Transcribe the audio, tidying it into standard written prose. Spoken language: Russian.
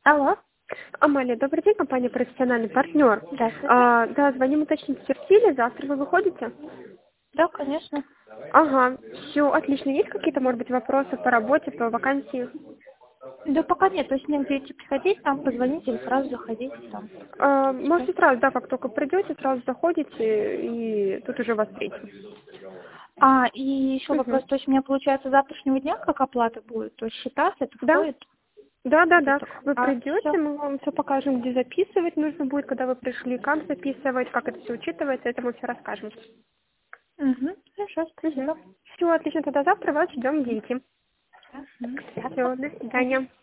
Алло, Амалия, добрый день, компания «Профессиональный партнер». здравствуйте. Да, звоним уточнить в стиле, завтра вы выходите? Да, конечно. Ага, все, отлично. Есть какие-то, может быть, вопросы по работе, по вакансии? Да пока нет, то есть мне будете приходить, там позвонить или сразу заходите там. Читать. Можете сразу, да, как только придете, сразу заходите, и тут уже вас встретим. И еще вопрос, Мгм. то есть у меня получается с завтрашнего дня как оплата будет, то есть считаться, это Да, входит? да, да, Идет да. такое. Вы Все. придете, мы вам все покажем, где записывать нужно будет, когда вы пришли, как записывать, как это все учитывается, это мы все расскажем. Угу. Хорошо, Угу. спасибо. Все, отлично, тогда завтра вас ждем в 9. Мгм. Приятно. Все, до свидания.